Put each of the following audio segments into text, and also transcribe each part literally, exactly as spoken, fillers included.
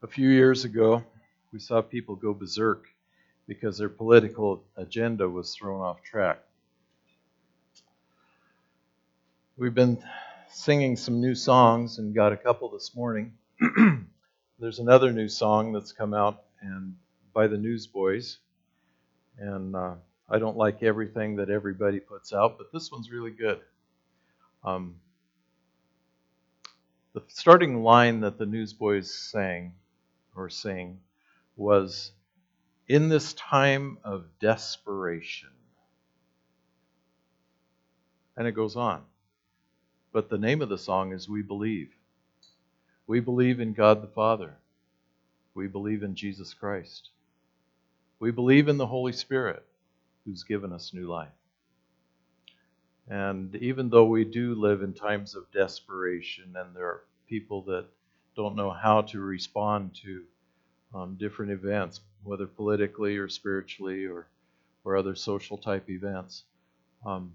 A few years ago, we saw people go berserk because their political agenda was thrown off track. We've been singing some new songs and got a couple this morning. There's another new song that's come out and by the Newsboys, and uh, I don't like everything that everybody puts out, but this one's really good. Um, the starting line that the Newsboys sang or sing was, "In this time of desperation." And it goes on. But the name of the song is We Believe. We believe in God the Father. We believe in Jesus Christ. We believe in the Holy Spirit, who's given us new life. And even though we do live in times of desperation, and there are people that don't know how to respond to um, different events, whether politically or spiritually or, or other social type events, um,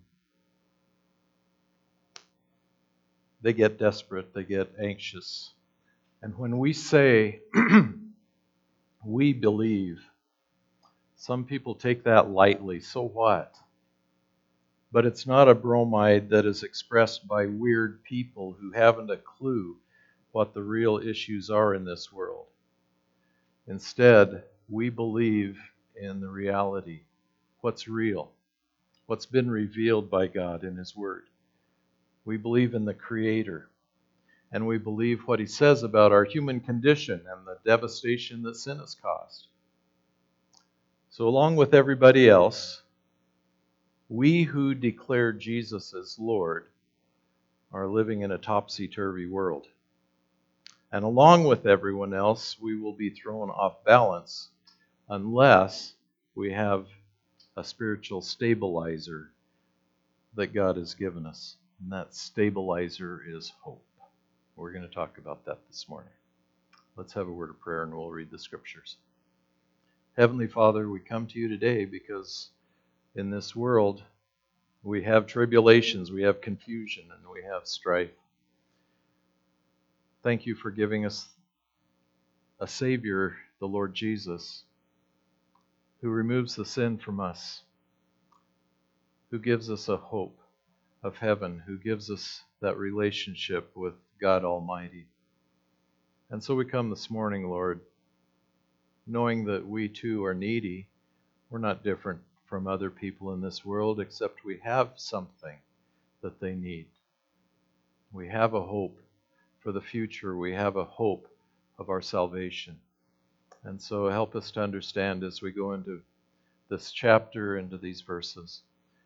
they get desperate, they get anxious. And when we say, we believe, some people take that lightly. So what? But it's not a bromide that is expressed by weird people who haven't a clue what the real issues are in this world. Instead, we believe in the reality, what's real, what's been revealed by God in His Word. We believe in the Creator, and we believe what He says about our human condition and the devastation that sin has caused. So along with everybody else, we who declare Jesus as Lord are living in a topsy-turvy world. And along with everyone else, we will be thrown off balance unless we have a spiritual stabilizer that God has given us. And that stabilizer is hope. We're going to talk about that this morning. Let's have a word of prayer and we'll read the scriptures. Heavenly Father, we come to you today because in this world we have tribulations, we have confusion, and we have strife. Thank you for giving us a Savior, the Lord Jesus, who removes the sin from us, who gives us a hope of heaven, who gives us that relationship with God Almighty. And so we come this morning, Lord, knowing that we too are needy. We're not different from other people in this world, except we have something that they need. We have a hope for the future. We have a hope of our salvation. And so help us to understand as we go into this chapter, into these verses,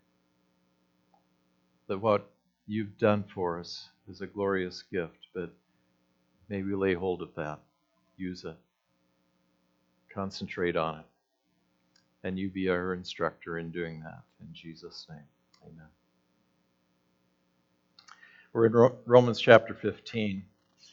that what you've done for us is a glorious gift, but may we lay hold of that, use it, concentrate on it, and you be our instructor in doing that. In Jesus' name, amen. We're in Romans chapter fifteen.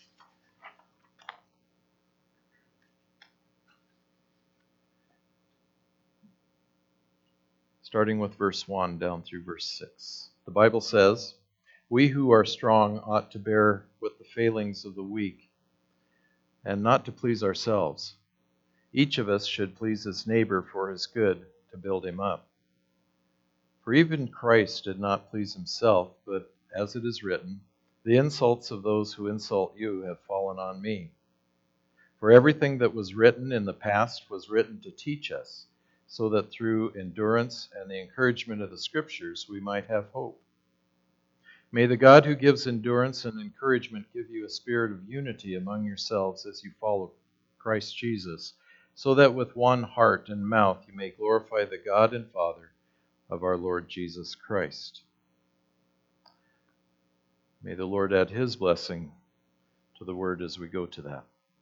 Starting with verse one down through verse six. The Bible says, "We who are strong ought to bear with the failings of the weak, and not to please ourselves. Each of us should please his neighbor for his good, to build him up. For even Christ did not please himself, but as it is written, the insults of those who insult you have fallen on me. For everything that was written in the past was written to teach us, so that through endurance and the encouragement of the Scriptures we might have hope. May the God who gives endurance and encouragement give you a spirit of unity among yourselves as you follow Christ Jesus, so that with one heart and mouth you may glorify the God and Father of our Lord Jesus Christ." May the Lord add His blessing to the word as we go to that.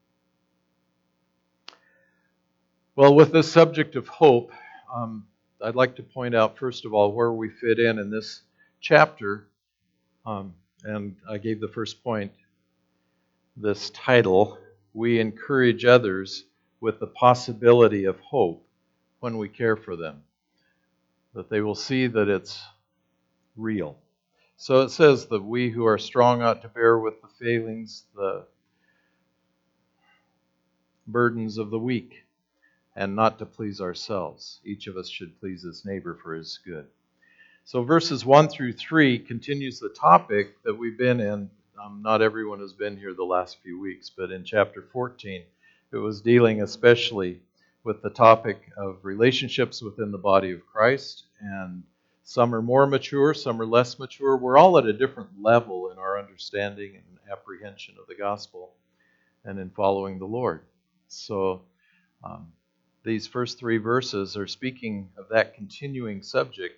Well, with this subject of hope, um, I'd like to point out, first of all, where we fit in in this chapter. Um, and I gave the first point, this title, "We encourage others with the possibility of hope when we care for them," that they will see that it's real. So it says that we who are strong ought to bear with the failings, the burdens of the weak, and not to please ourselves. Each of us should please his neighbor for his good. So verses one through three continues the topic that we've been in. Um, not everyone has been here the last few weeks, but in chapter fourteen, it was dealing especially with the topic of relationships within the body of Christ. And some are more mature, some are less mature. We're all at a different level in our understanding and apprehension of the gospel and in following the Lord. So um, these first three verses are speaking of that continuing subject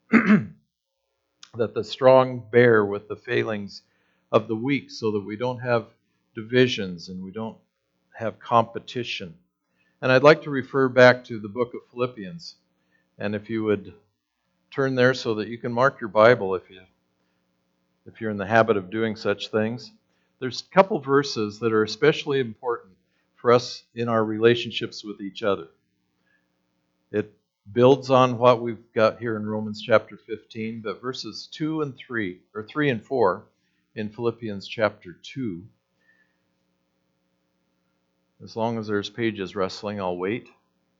that the strong bear with the failings of the weak, so that we don't have divisions and we don't have competition. And I'd like to refer back to the book of Philippians. And if you would turn there so that you can mark your Bible if you if you're in the habit of doing such things. There's a couple verses that are especially important for us in our relationships with each other. It builds on what we've got here in Romans chapter fifteen, but verses two and three, or three and four in Philippians chapter two. As long as there's pages rustling, I'll wait.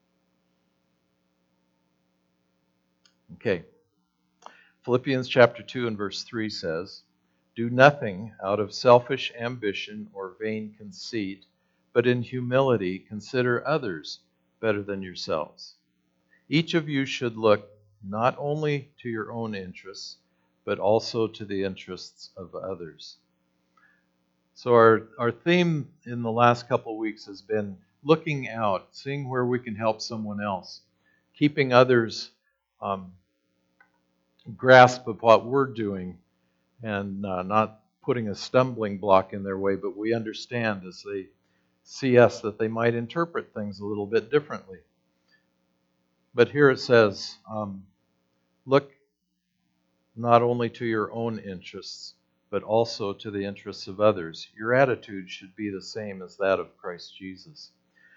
Okay. Philippians chapter two and verse three says, "Do nothing out of selfish ambition or vain conceit, but in humility consider others better than yourselves. Each of you should look not only to your own interests, but also to the interests of others." So our, our theme in the last couple of weeks has been looking out, seeing where we can help someone else, keeping others um, grasp of what we're doing, and uh, not putting a stumbling block in their way, but we understand as they see us that they might interpret things a little bit differently. But here it says, um, look not only to your own interests, but also to the interests of others. Your attitude should be the same as that of Christ Jesus.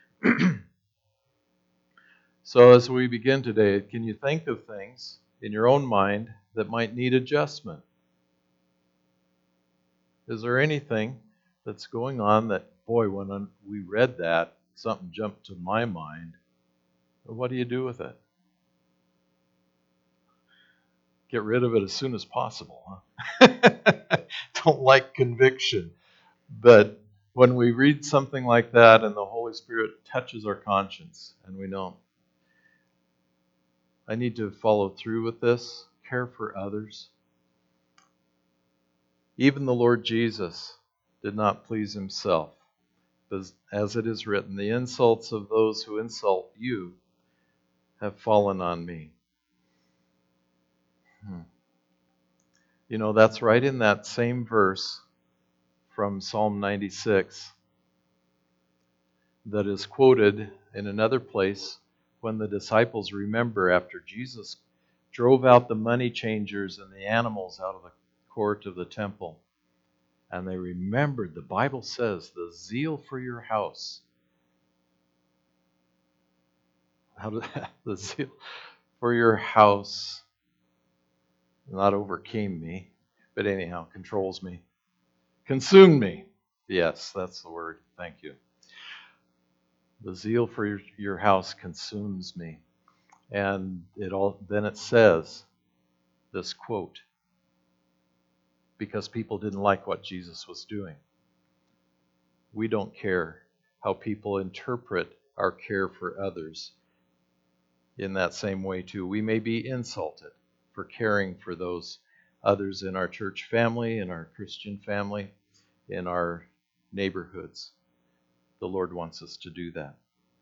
So as we begin today, can you think of things in your own mind that might need adjustment? Is there anything that's going on that, boy, when we read that, something jumped to my mind? What do you do with it? Get rid of it as soon as possible. Huh? Don't like conviction. But when we read something like that and the Holy Spirit touches our conscience and we know, I need to follow through with this, care for others. Even the Lord Jesus did not please himself. As it is written, the insults of those who insult you have fallen on me. Hmm. You know, that's right in that same verse from Psalm ninety-six that is quoted in another place when the disciples remember after Jesus drove out the money changers and the animals out of the court of the temple. And they remembered, the Bible says, the zeal for your house. How did that, the zeal for your house not overcame me, but anyhow, controls me. Consumed me. Yes, that's the word. Thank you. The zeal for your, your house consumes me. And it all then it says this quote, because people didn't like what Jesus was doing. We don't care how people interpret our care for others in that same way too. We may be insulted for caring for those others in our church family, in our Christian family, in our neighborhoods. The Lord wants us to do that.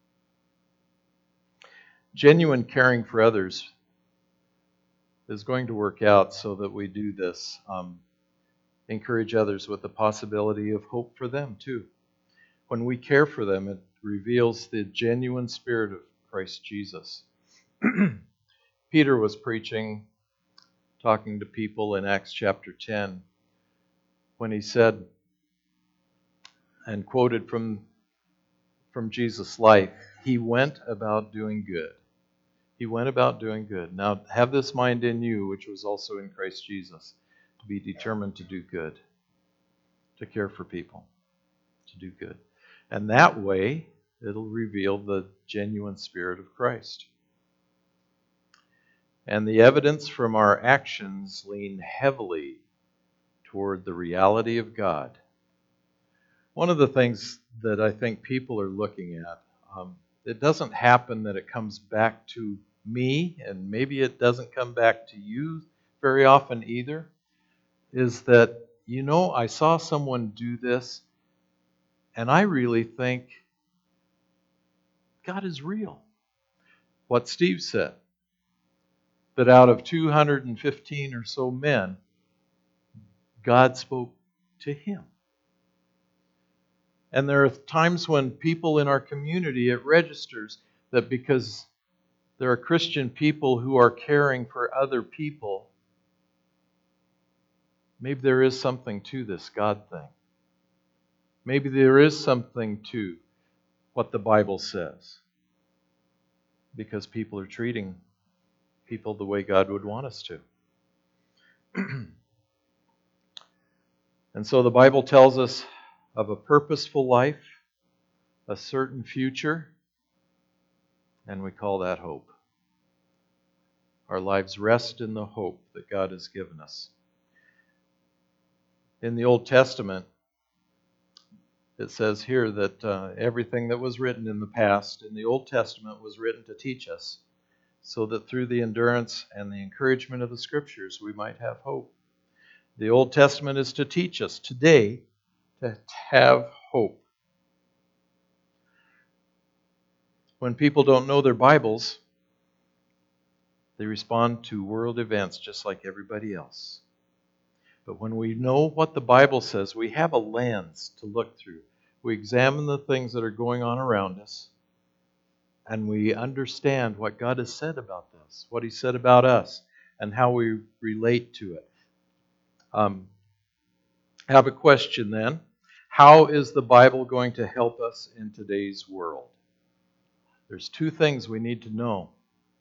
Genuine caring for others is going to work out so that we do this. Um, encourage others with the possibility of hope for them too. When we care for them, it reveals the genuine spirit of Christ Jesus. Peter was preaching, talking to people in Acts chapter ten, when he said, and quoted from, from Jesus' life, he went about doing good. He went about doing good. Now, have this mind in you, which was also in Christ Jesus, to be determined to do good, to care for people, to do good. And that way, It'll reveal the genuine Spirit of Christ. And the evidence from our actions lean heavily toward the reality of God. One of the things that I think people are looking at, um, it doesn't happen that it comes back to me, and maybe it doesn't come back to you very often either, is that, you know, I saw someone do this, and I really think God is real. What Steve said, that out of two hundred fifteen or so men, God spoke to him. And there are times when people in our community, it registers that because there are Christian people who are caring for other people, maybe there is something to this God thing. Maybe there is something to what the Bible says. Because people are treating people the way God would want us to. And so the Bible tells us of a purposeful life, a certain future, and we call that hope. Our lives rest in the hope that God has given us. In the Old Testament, it says here that uh, everything that was written in the past in the Old Testament was written to teach us, so that through the endurance and the encouragement of the Scriptures we might have hope. The Old Testament is to teach us today to have hope. When people don't know their Bibles, they respond to world events just like everybody else. But when we know what the Bible says, we have a lens to look through. We examine the things that are going on around us, and we understand what God has said about this, what He said about us, and how we relate to it. Um, I have a question then. How is the Bible going to help us in today's world? There's two things we need to know.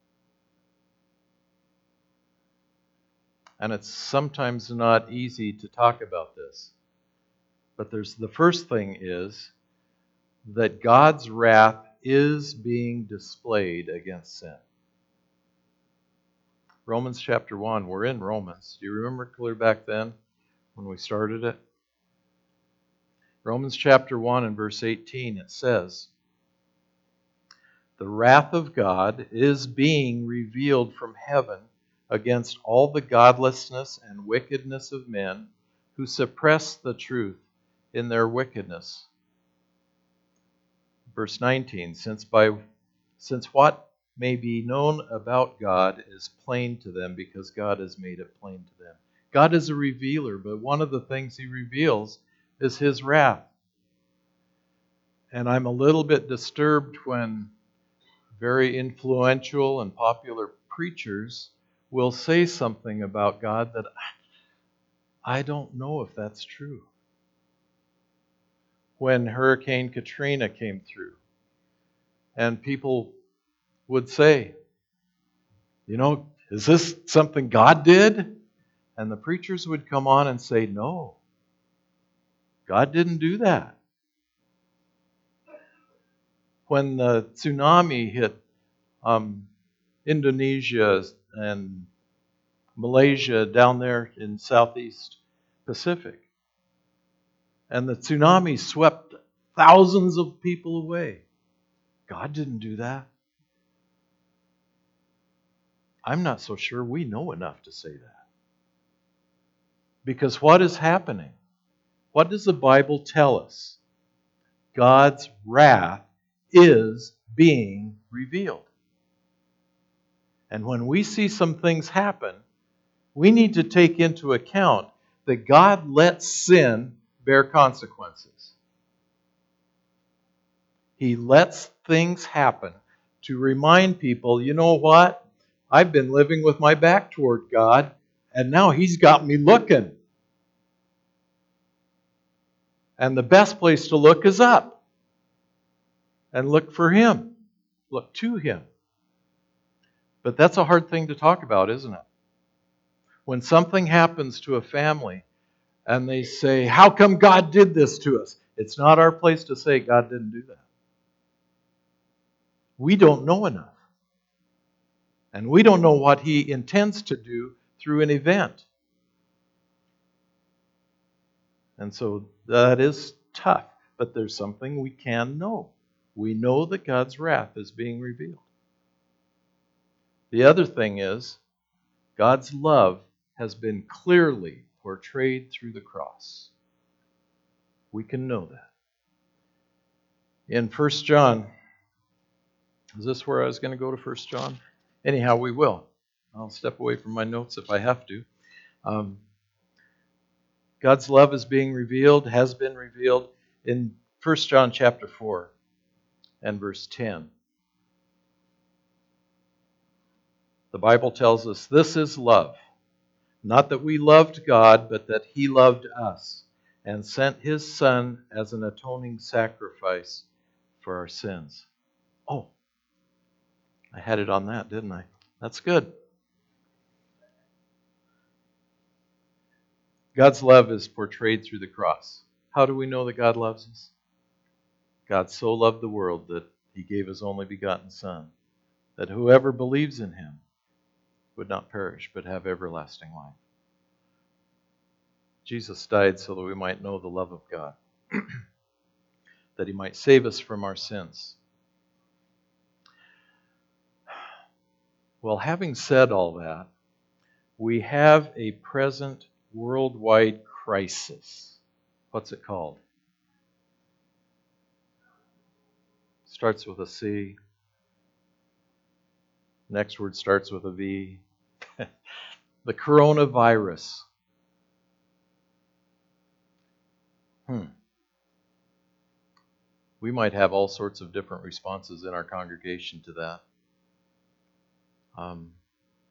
And it's sometimes not easy to talk about this. But there's the first thing is that God's wrath is being displayed against sin. Romans chapter one, we're in Romans. Do you remember clear back then when we started it? Romans chapter one and verse eighteen, it says, "The wrath of God is being revealed from heaven against all the godlessness and wickedness of men who suppress the truth in their wickedness." Verse nineteen, since by since what may be known about God is plain to them because God has made it plain to them. God is a revealer, but one of the things He reveals is His wrath. And I'm a little bit disturbed when very influential and popular preachers will say something about God that I don't know if that's true. When Hurricane Katrina came through, and people would say, you know, is this something God did? And the preachers would come on and say, no, God didn't do that. When the tsunami hit um, Indonesia and Malaysia down there in Southeast Pacific, and the tsunami swept thousands of people away, God didn't do that. I'm not so sure we know enough to say that. Because what is happening? What does the Bible tell us? God's wrath is being revealed. And when we see some things happen, we need to take into account that God lets sin bear consequences. He lets things happen to remind people, you know what? I've been living with my back toward God, and now He's got me looking. And the best place to look is up. And look for Him. Look to Him. But that's a hard thing to talk about, isn't it? When something happens to a family, and they say, how come God did this to us? It's not our place to say God didn't do that. We don't know enough. And we don't know what He intends to do through an event. And so that is tough. But there's something we can know. We know that God's wrath is being revealed. The other thing is, God's love has been clearly portrayed through the cross. We can know that. In First John, is this where I was going to go to First John? Anyhow, we will. I'll step away from my notes if I have to. Um, God's love is being revealed, has been revealed in First John chapter four and verse ten. The Bible tells us, this is love. Not that we loved God, but that He loved us and sent His Son as an atoning sacrifice for our sins. Oh, I had it on that, didn't I? That's good. God's love is portrayed through the cross. How do we know that God loves us? God so loved the world that He gave His only begotten Son, that whoever believes in Him would not perish, but have everlasting life. Jesus died so that we might know the love of God, that He might save us from our sins. Well, having said all that, we have a present worldwide crisis. What's it called? Starts with a C. Next word starts with a V. The coronavirus. Hmm. We might have all sorts of different responses in our congregation to that. Um,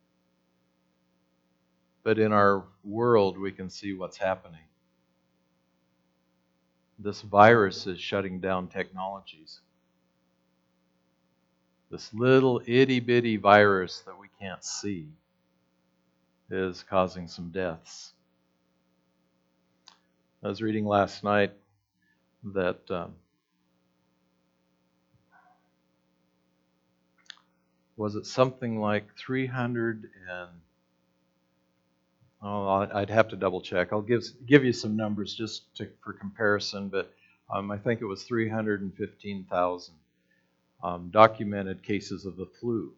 but in our world, we can see what's happening. This virus is shutting down technologies. This little itty-bitty virus that we can't see is causing some deaths. I was reading last night that um, was it something like three hundred and oh, I'd have to double check. I'll give give you some numbers just to, for comparison, but um, I think it was three hundred fifteen thousand um, documented cases of the flu.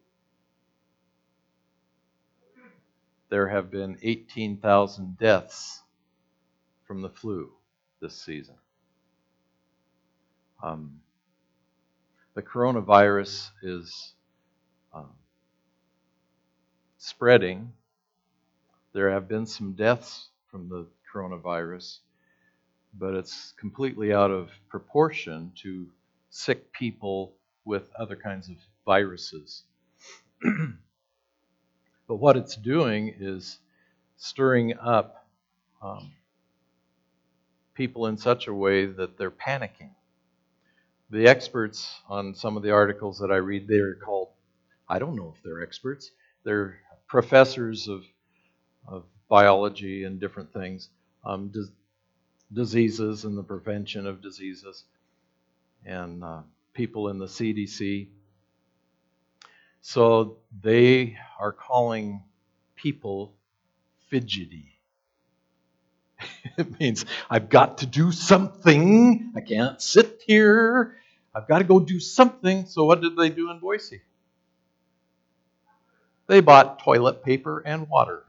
There have been eighteen thousand deaths from the flu this season. Um, the coronavirus is um, spreading. There have been some deaths from the coronavirus, but it's completely out of proportion to sick people with other kinds of viruses. But what it's doing is stirring up um, people in such a way that they're panicking. The experts on some of the articles that I read, they're called, I don't know if they're experts, they're professors of, of biology and different things, um, dis- diseases and the prevention of diseases, and uh, people in the C D C. So they are calling people fidgety. It means I've got to do something. I can't sit here. I've got to go do something. So what did they do in Boise? They bought toilet paper and water.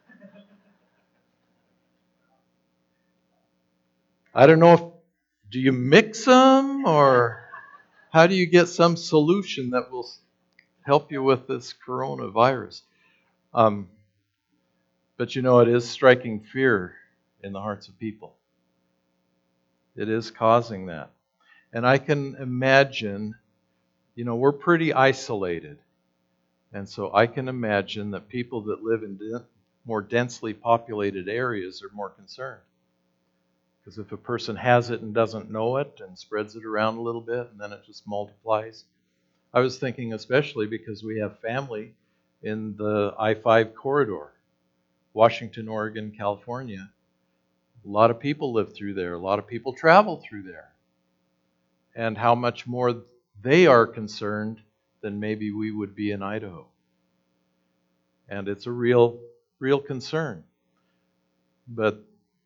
I don't know if, do you mix them, or how do you get some solution that will help you with this coronavirus? Um, but you know, it is striking fear in the hearts of people. It is causing that. And I can imagine, you know, we're pretty isolated. And so I can imagine that people that live in de- more densely populated areas are more concerned. Because if a person has it and doesn't know it and spreads it around a little bit and then it just multiplies. I was thinking especially because we have family in the I five corridor, Washington, Oregon, California. A lot of people live through there. A lot of people travel through there. And how much more they are concerned then maybe we would be in Idaho. And it's a real, real concern. But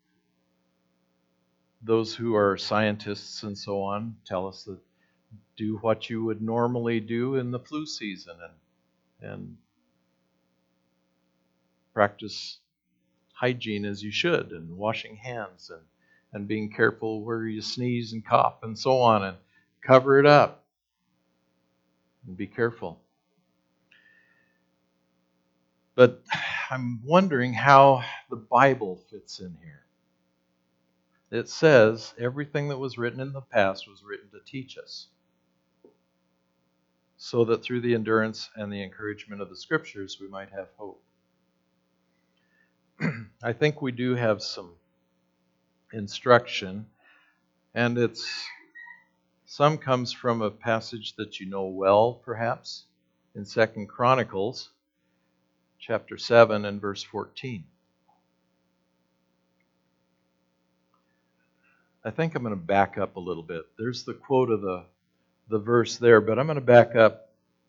those who are scientists and so on tell us that do what you would normally do in the flu season and, and practice hygiene as you should, and washing hands and, and being careful where you sneeze and cough and so on, and cover it up and be careful. But I'm wondering how the Bible fits in here. It says everything that was written in the past was written to teach us, so that through the endurance and the encouragement of the Scriptures we might have hope. I think we do have some instruction, and it's some comes from a passage that you know well, perhaps, in Second Chronicles, chapter seven and verse fourteen. I think I'm going to back up a little bit. There's the quote of the, the verse there, but I'm going to back up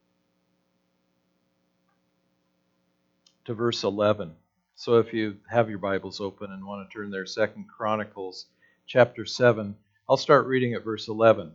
to verse eleven. So if you have your Bibles open and want to turn there, Second Chronicles chapter seven, I'll start reading at verse eleven.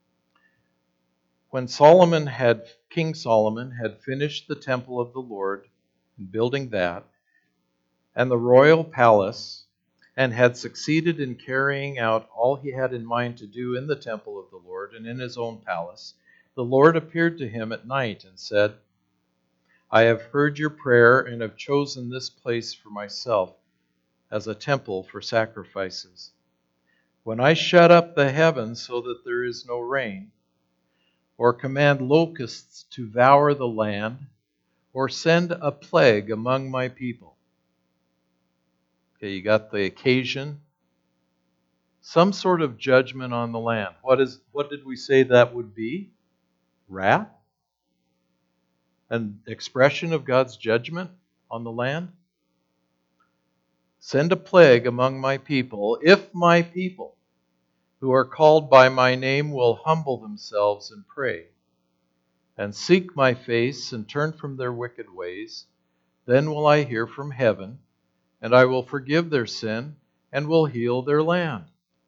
When Solomon had, King Solomon had finished the temple of the Lord, and building that, and the royal palace, and had succeeded in carrying out all he had in mind to do in the temple of the Lord and in his own palace, the Lord appeared to him at night and said, I have heard your prayer and have chosen this place for myself as a temple for sacrifices. When I shut up the heavens so that there is no rain, or command locusts to devour the land, or send a plague among my people. Okay, you got the occasion. Some sort of judgment on the land. What is? What did we say that would be? Wrath? An expression of God's judgment on the land? Send a plague among my people, if my people, who are called by my name, will humble themselves and pray, and seek my face and turn from their wicked ways, then will I hear from heaven, and I will forgive their sin and will heal their land.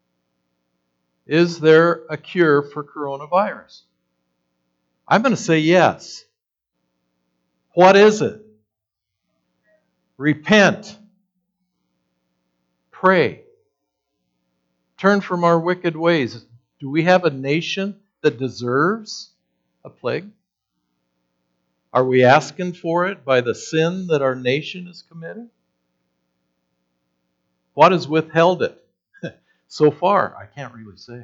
Is there a cure for coronavirus? I'm going to say yes. What is it? Repent. Pray. Turn from our wicked ways. Do we have a nation that deserves a plague? Are we asking for it by the sin that our nation has committed? What has withheld it? So far, I can't really say.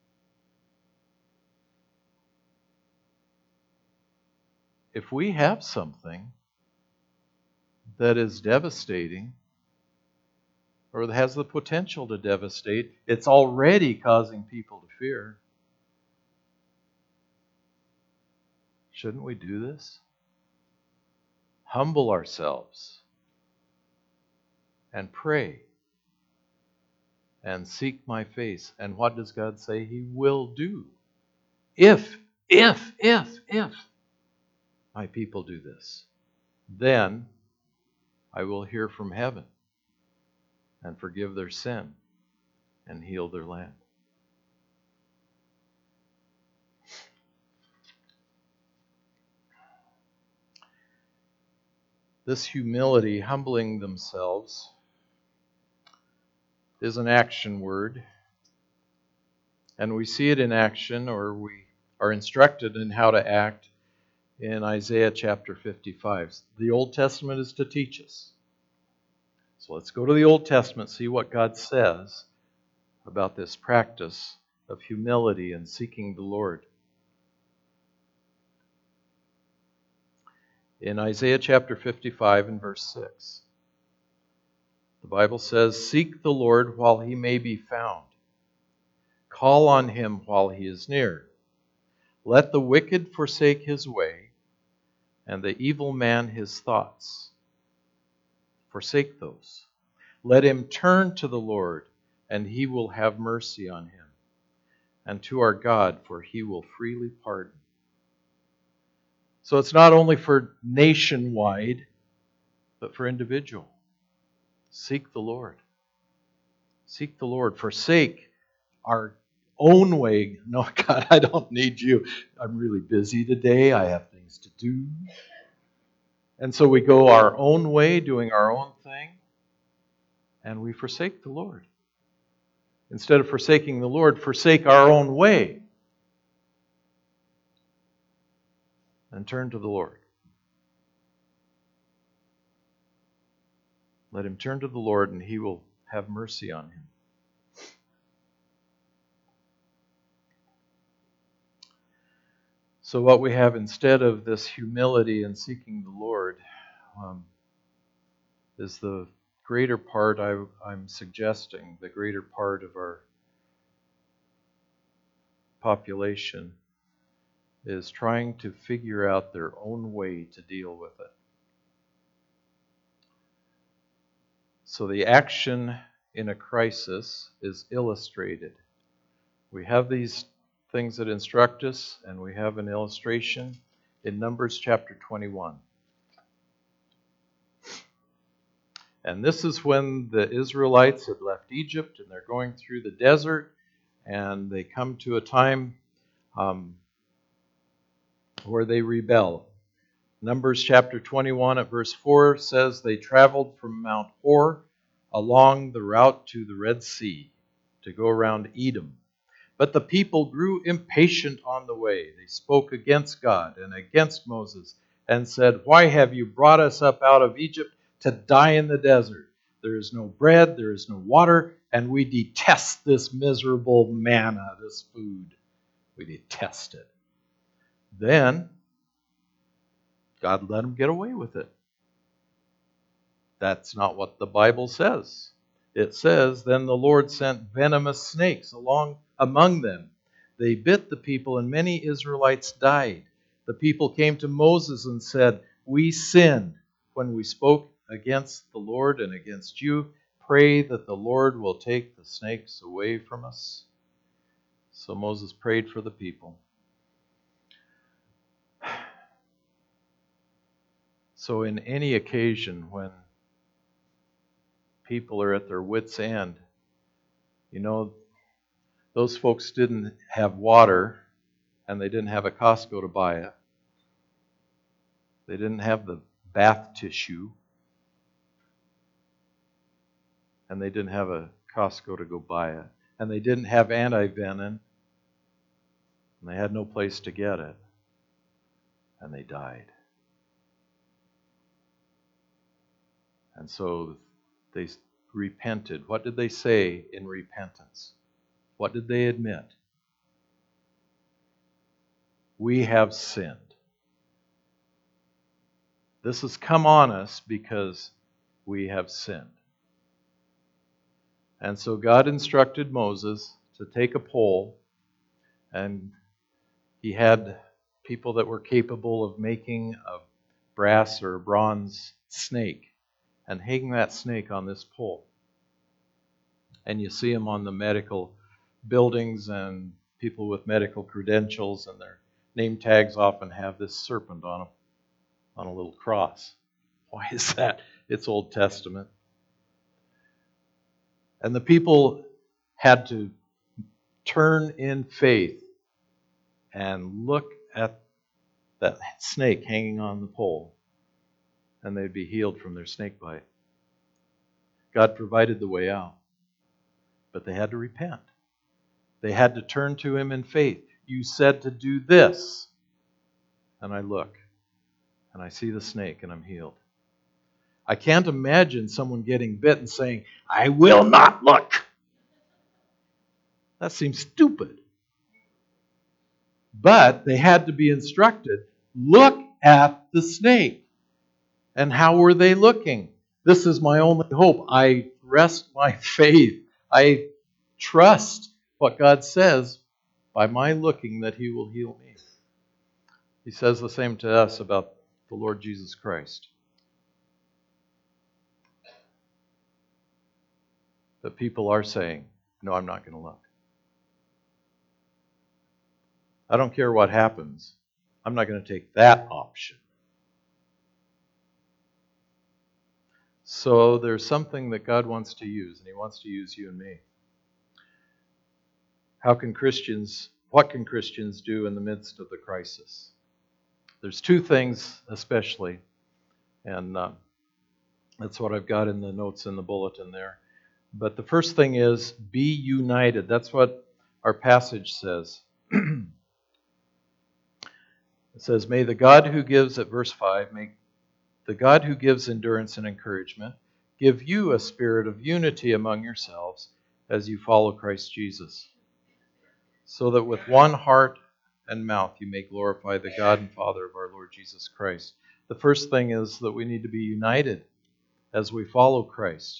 If we have something that is devastating, or that has the potential to devastate, it's already causing people to fear. Shouldn't we do this? Humble ourselves and pray and seek my face. And what does God say He will do? If, if, if, if my people do this, then I will hear from heaven and forgive their sin and heal their land. This humility, humbling themselves, is an action word. And we see it in action, or we are instructed in how to act in Isaiah chapter fifty-five. The Old Testament is to teach us. So let's go to the Old Testament, see what God says about this practice of humility and seeking the Lord. In Isaiah chapter fifty-five and verse six, the Bible says, Seek the Lord while He may be found. Call on Him while He is near. Let the wicked forsake his way, and the evil man his thoughts. Forsake those. Let him turn to the Lord, and He will have mercy on him, and to our God, for He will freely pardon. So it's not only for nationwide, but for individual. Seek the Lord. Seek the Lord. Forsake our own way. No, God, I don't need you. I'm really busy today. I have things to do. And so we go our own way, doing our own thing, and we forsake the Lord. Instead of forsaking the Lord, forsake our own way and turn to the Lord. Let him turn to the Lord, and he will have mercy on him. So what we have instead of this humility and seeking the Lord um, is the greater part I, I'm suggesting, the greater part of our population is trying to figure out their own way to deal with it. So the action in a crisis is illustrated. We have these things that instruct us, and we have an illustration in Numbers chapter twenty-one. And this is when the Israelites had left Egypt, and they're going through the desert, and they come to a time um, where they rebel. Numbers chapter twenty-one at verse four says, they traveled from Mount Hor along the route to the Red Sea to go around Edom. But the people grew impatient on the way. They spoke against God and against Moses and said, why have you brought us up out of Egypt to die in the desert? There is no bread, there is no water, and we detest this miserable manna, this food. We detest it. Then God let them get away with it. That's not what the Bible says. It says, then the Lord sent venomous snakes along among them. They bit the people, and many Israelites died. The people came to Moses and said, we sinned when we spoke against the Lord and against you. Pray that the Lord will take the snakes away from us. So Moses prayed for the people. So in any occasion when people are at their wits' end, you know, those folks didn't have water, and they didn't have a Costco to buy it. They didn't have the bath tissue, and they didn't have a Costco to go buy it. And they didn't have anti-venom, and they had no place to get it. And they died. And so they repented. What did they say in repentance? What did they admit? We have sinned. This has come on us because we have sinned. And so God instructed Moses to take a pole, and he had people that were capable of making a brass or bronze snake and hanging that snake on this pole. And you see them on the medical buildings, and people with medical credentials and their name tags often have this serpent on them, on a little cross. Why is that? It's Old Testament. And the people had to turn in faith and look at that snake hanging on the pole, and they'd be healed from their snake bite. God provided the way out, but they had to repent. They had to turn to Him in faith. You said to do this, and I look, and I see the snake, and I'm healed. I can't imagine someone getting bit and saying, I will not look. That seems stupid. But they had to be instructed, look at the snake. And how were they looking? This is my only hope. I rest my faith. I trust what God says by my looking that He will heal me. He says the same to us about the Lord Jesus Christ. But people are saying, no, I'm not going to look. I don't care what happens. I'm not going to take that option. So there's something that God wants to use, and He wants to use you and me. How can Christians, what can Christians do in the midst of the crisis? There's two things especially, and uh, that's what I've got in the notes in the bulletin there. But the first thing is, be united. That's what our passage says. It says, may the God who gives, at verse five, may the God who gives endurance and encouragement give you a spirit of unity among yourselves as you follow Christ Jesus, so that with one heart and mouth you may glorify the God and Father of our Lord Jesus Christ. The first thing is that we need to be united as we follow Christ.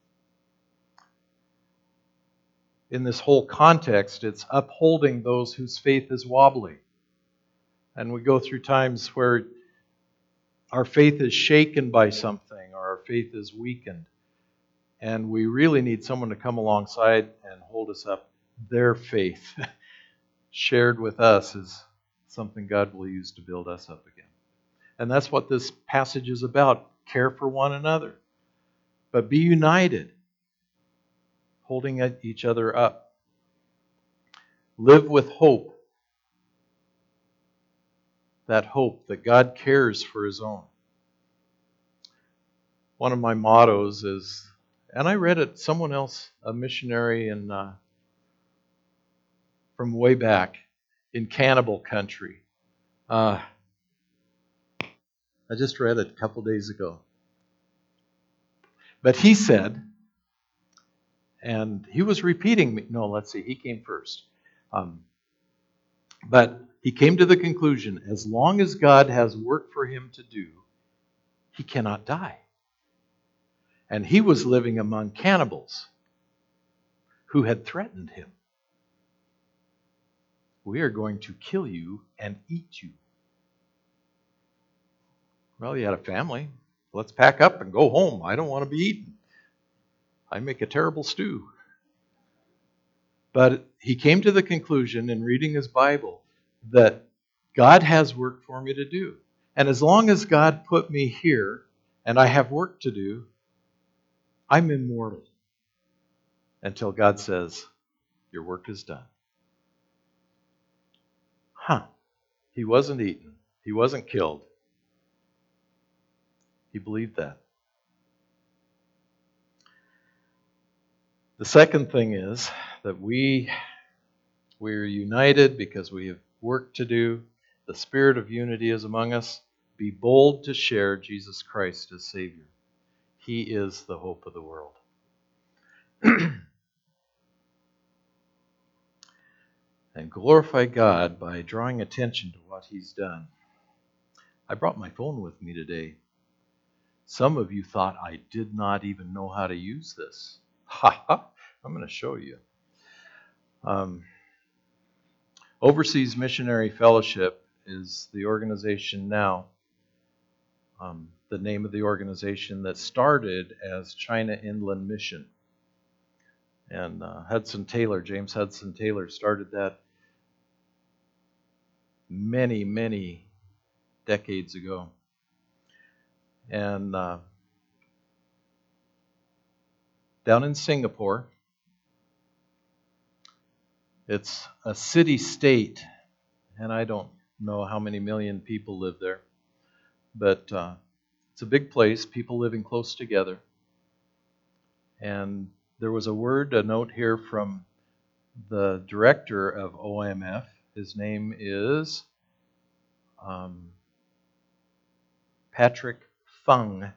In this whole context, it's upholding those whose faith is wobbly. And we go through times where our faith is shaken by something, or our faith is weakened. And we really need someone to come alongside and hold us up. Their faith shared with us is something God will use to build us up again. And that's what this passage is about. Care for one another. But be united, holding each other up. Live with hope. That hope that God cares for His own. One of my mottos is, and I read it, someone else, a missionary in uh, from way back in cannibal country. Uh, I just read it a couple days ago. But he said, and he was repeating me. No, let's see, he came first. Um, but he came to the conclusion, as long as God has work for him to do, he cannot die. And he was living among cannibals who had threatened him. We are going to kill you and eat you. Well, he had a family. Let's pack up and go home. I don't want to be eaten. I make a terrible stew. But he came to the conclusion in reading his Bible that God has work for me to do. And as long as God put me here and I have work to do, I'm immortal until God says, your work is done. Huh. He wasn't eaten. He wasn't killed. He believed that. The second thing is that we we are united because we have work to do. The spirit of unity is among us. Be bold to share Jesus Christ as Savior. He is the hope of the world. And glorify God by drawing attention to what He's done. I brought my phone with me today. Some of you thought I did not even know how to use this. Ha ha! I'm going to show you. Um, Overseas Missionary Fellowship is the organization now, um, the name of the organization that started as China Inland Mission. And uh, Hudson Taylor, James Hudson Taylor, started that many, many decades ago. And uh, down in Singapore, it's a city-state, and I don't know how many million people live there, but uh, it's a big place, people living close together. And there was a word, a note here from the director of O M F. His name is um, Patrick Fung.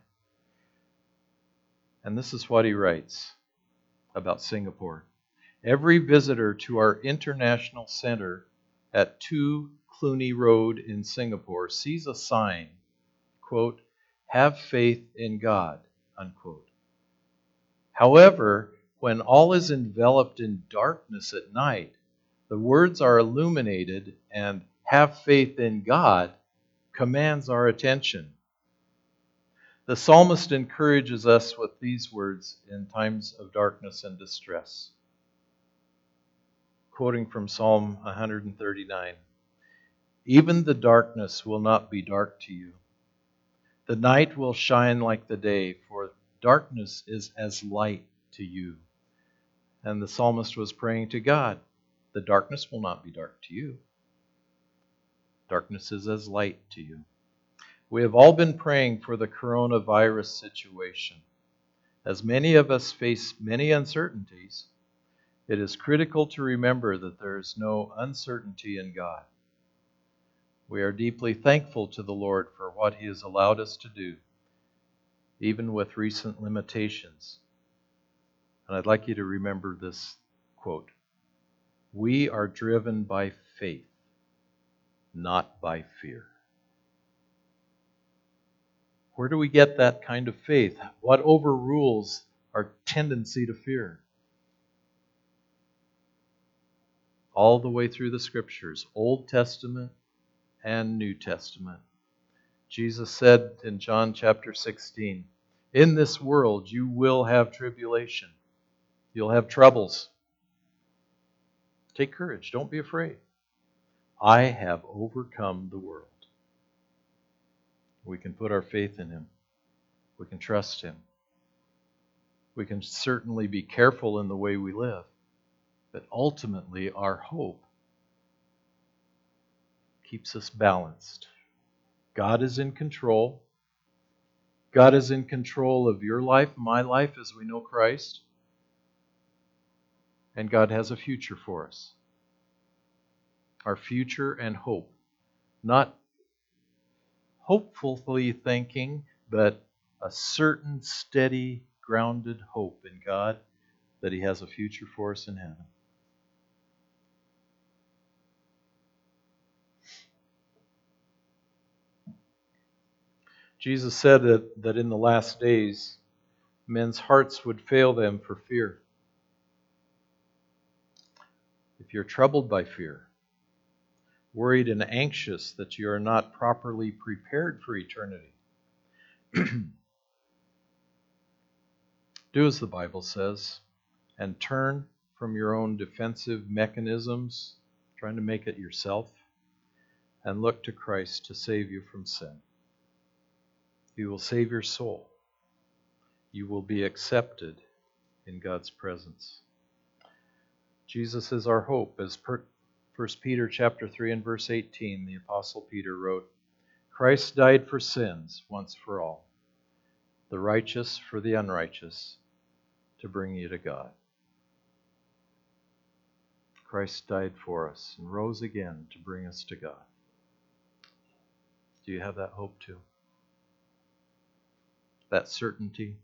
And this is what he writes about Singapore. Every visitor to our international center at two Cluny Road in Singapore sees a sign, quote, have faith in God, unquote. However, when all is enveloped in darkness at night, the words are illuminated and have faith in God commands our attention. The psalmist encourages us with these words in times of darkness and distress. Quoting from Psalm one thirty-nine, Even the darkness will not be dark to you. The night will shine like the day, for darkness is as light to you. And the psalmist was praying to God, the darkness will not be dark to you. Darkness is as light to you. We have all been praying for the coronavirus situation. As many of us face many uncertainties, it is critical to remember that there is no uncertainty in God. We are deeply thankful to the Lord for what He has allowed us to do, even with recent limitations. And I'd like you to remember this quote. We are driven by faith, not by fear. Where do we get that kind of faith? What overrules our tendency to fear? All the way through the Scriptures, Old Testament and New Testament. Jesus said in John chapter sixteen, in this world you will have tribulation. You'll have troubles. Take courage. Don't be afraid. I have overcome the world. We can put our faith in Him. We can trust Him. We can certainly be careful in the way we live. But ultimately, our hope keeps us balanced. God is in control. God is in control of your life, my life, as we know Christ. And God has a future for us. Our future and hope. Not hopefully thinking, but a certain, steady, grounded hope in God that He has a future for us in heaven. Jesus said that, that in the last days, men's hearts would fail them for fear. If you're troubled by fear, worried and anxious that you are not properly prepared for eternity, do as the Bible says and turn from your own defensive mechanisms, trying to make it yourself, and look to Christ to save you from sin. He will save your soul. You will be accepted in God's presence. Jesus is our hope. As per First Peter chapter three and verse eighteen, the Apostle Peter wrote, Christ died for sins once for all, the righteous for the unrighteous, to bring you to God. Christ died for us and rose again to bring us to God. Do you have that hope too? That certainty?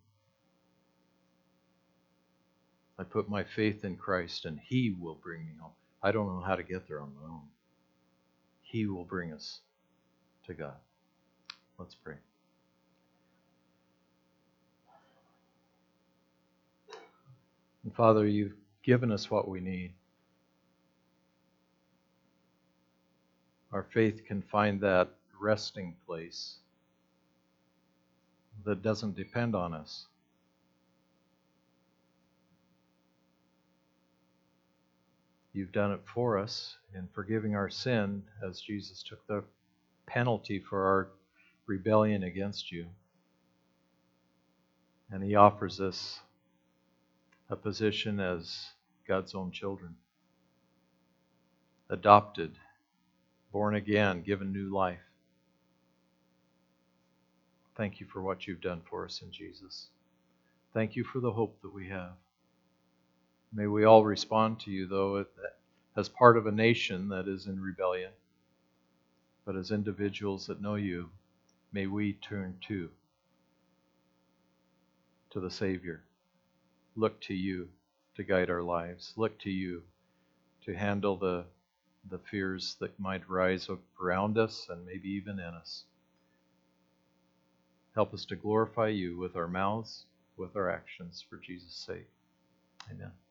I put my faith in Christ and He will bring me home. I don't know how to get there on my own. He will bring us to God. Let's pray. And Father, You've given us what we need. Our faith can find that resting place that doesn't depend on us. You've done it for us in forgiving our sin as Jesus took the penalty for our rebellion against You. And He offers us a position as God's own children, adopted, born again, given new life. Thank You for what You've done for us in Jesus. Thank You for the hope that we have. May we all respond to You, though, as part of a nation that is in rebellion. But as individuals that know You, may we turn too to the Savior. Look to You to guide our lives. Look to You to handle the, the fears that might rise around us and maybe even in us. Help us to glorify You with our mouths, with our actions, for Jesus' sake. Amen.